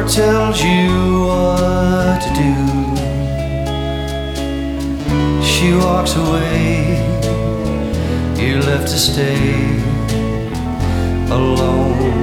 tells you what to do. She walks away, you're left to stay alone.